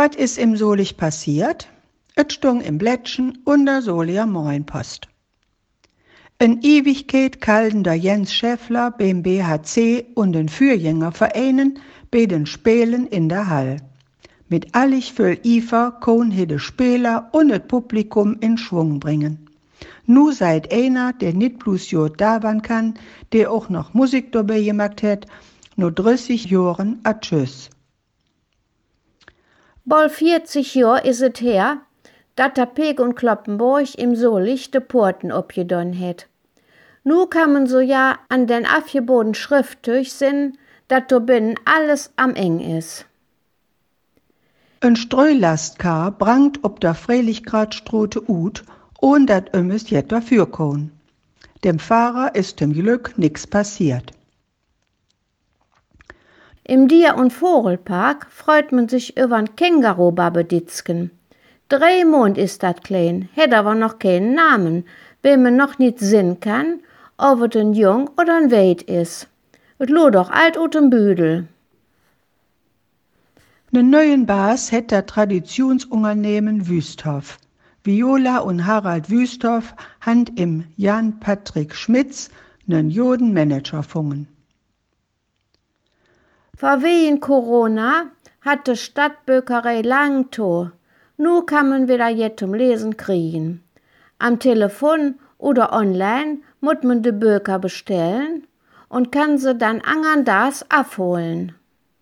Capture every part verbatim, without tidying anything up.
Was ist im Solich passiert? Et stung im Blättchen und der Solier Morgenpost. In Ewigkeit kalten der Jens Schäffler beim B H C und den Fürjängervereinen bei den Spielen in der Hall. Mit allig viel Eifer kon he de Spieler und das Publikum in Schwung bringen. Nu seid einer, der nicht bloß jod da waren kann, der auch noch Musik dabei gemacht hat, nur dreißig Jahren a tschüss. Bald vierzig Jahr is het her, dat der Pek und Kloppenburg im Solich de Porten opgedonn het. Nu kann man so ja an den afgebodenen Schrifttuch sinn, dat do binnen alles am eng is. Ein Streulastkar brangt ob der Freilichgradstraße ut, ohne dat ömmes jet dafür kon. Dem Fahrer ist zum Glück nix passiert. Im Dier- und Vogelpark freut man sich übern Känguru-Babeditzken. Drei Mond ist dat klein, hätt aber noch keinen Namen, wem man noch nicht sinn kann, ob et ein Jung oder ein Weid is. Et lo doch alt utem Büdel. Den neuen Bas hätt der Traditionsunternehmen Wüsthoff. Viola und Harald Wüsthoff hand im Jan Patrick Schmitz nen Jodenmanager fungen. Vor wegen Corona hat de Stadtbökerei lang to. Nu kann man wieder jet zum Lesen kriegen. Am Telefon oder online muss man de Böker bestellen und kann sie dann angern das abholen.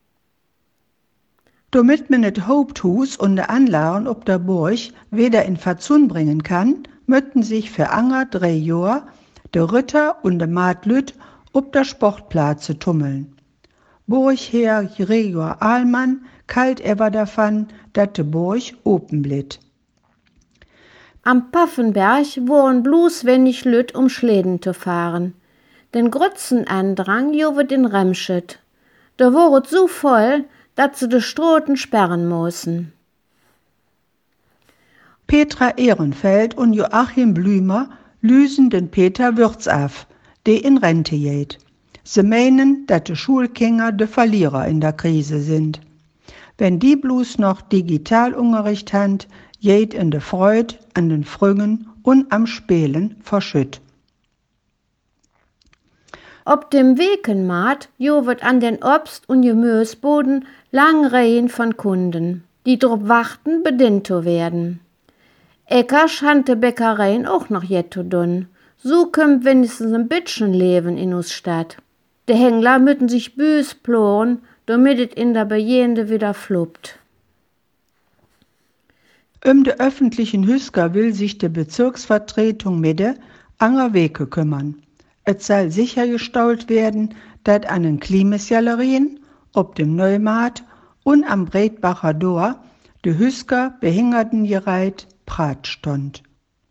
Damit man das Haupthus und die Anlagen ob der Burg wieder in Verzun bringen kann, möchten sich für anger drei Jahr de Ritter und de Matlüt ob der Sportplatze tummeln. Burgherr Gregor Ahlmann kalt ever davon, dat de Burg open blit. Am Paffenberg woren bloß wenig Lüt um Schläden zu fahren. Den Grützenandrang jovet in Remschet. Da woret so voll, dat se de Stroten sperren mussen. Petra Ehrenfeld und Joachim Blümer lüsen den Peter Würz af, der in Rente geht. Sie meinen, dass die Schulkinder de Verlierer in der Krise sind. Wenn die bloß noch Digitalunterricht haben, geht in de Freud, an den Früngen und am Spielen verschütt. Ob dem Wekenmarkt jovet an den Obst- und Gemüseboden lang Reihen von Kunden, die drauf warten, bedient zu werden. Eckers hante Bäckereien auch noch jetto dun. So kümmt wenigstens ein bisschen Leben in us Stadt. De Hängler müssen sich büs ploren, damit es in der Bejehende wieder fluppt. Um de öffentlichen Hüsker will sich de Bezirksvertretung Mitte anger Wege kümmern. Es soll sichergestellt werden, dass an den Klimasgalerien, ob dem Neumarkt und am Breitbacher Dor de Hüsker Behindertengereit Prat stond.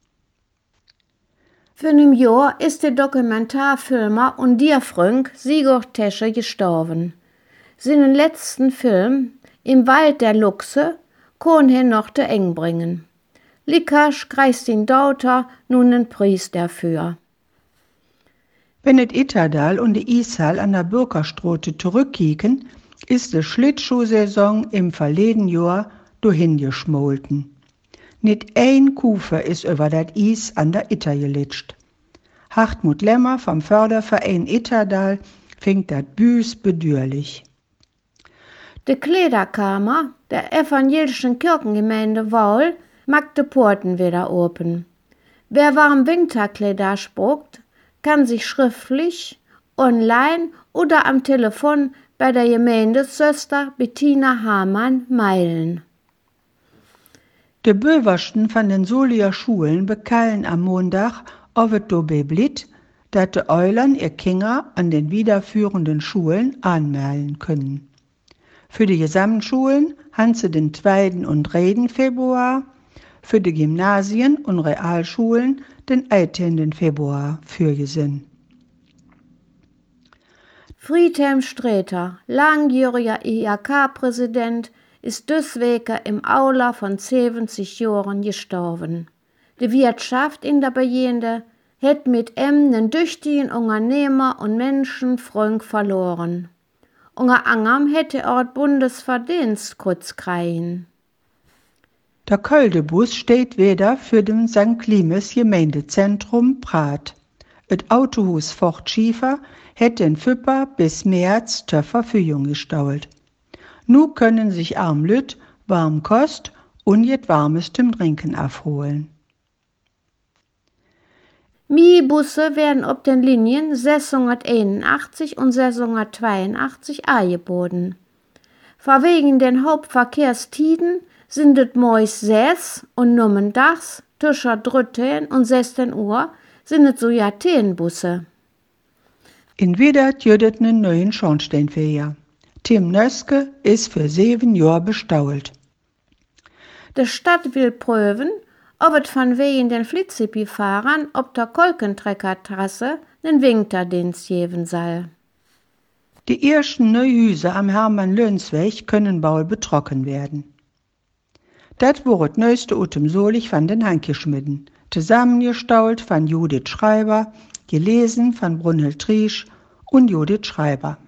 Für einem Jahr ist der Dokumentarfilmer und Dierfrönk Sigurd Tesche gestorben. Seinen letzten Film, Im Wald der Luchse, kon er noch de eng bringen. Likasch kreist ihn Dauter nun den Preis dafür. Wenn et Itterdal und die Ishall an der Bürgerstraße zurückkicken, ist die Schlittschuhsaison im verleden Jahr dohin geschmolten. Nicht ein Kufe ist über dat Is an der Itter gelitscht. Hartmut Lemmer vom Förderverein Itterdal fingt dat büs bedürlich. De Klederkammer der evangelischen Kirchengemeinde Waul mag de Porten wieder open. Wer warm Winterkleider spuckt, kann sich schriftlich, online oder am Telefon bei der Gemeindesöster Bettina Hamann meilen. De Böwersten von den Solier Schulen bekallen am Montag, ob es dobei blit, dass de Eulern ihr Kinder an den wiederführenden Schulen anmelden können. Für die Gesamtschulen haben sie den zweiten und dritten Februar, für die Gymnasien und Realschulen den eigentlichen Februar vorgesehen. Friedhelm Sträter, langjähriger I A K-Präsident, ist deswegen im Aula von siebzig Jahren gestorben. Die Wirtschaft in der Bejehende hat mit ihm einen tüchtigen Unternehmer und Menschenfreund verloren. Unter anderem hätte er das Bundesverdienstkreuz kriegen. Der Köldebus steht wieder für den Sankt Limes Gemeindezentrum Prat. Et Autohus Fortschiefer hätte den Fipper bis März zur Verfügung gestellt. Nu können sich arm Lüt warm Kost und jet warmes zum Trinken abholen. Mi-Busse werden auf den Linien sechshunderteinundachtzig und sechshundertzweiundachtzig angeboten. Verwegen den Hauptverkehrstiden sind es meist sechs und nummendags zwischen dreizehn und sechzehn Uhr sind es so Busse. In Wiedert jüdet nen neuen Schornsteinfeger. Tim Nöske ist für sieben Jahre bestault. Die Stadt will prüfen, ob es von wegen den Flitzipi-Fahrern auf der Kolkentreckertrasse den Winterdienst geben soll. Die ersten Neuhüse am Hermann-Löns-Weg können bald betrocken werden. Das war das neueste Utem Solich von den Hankeschmidden, zusammengestaut von Judith Schreiber, gelesen von Brunhild Triesch und Judith Schreiber.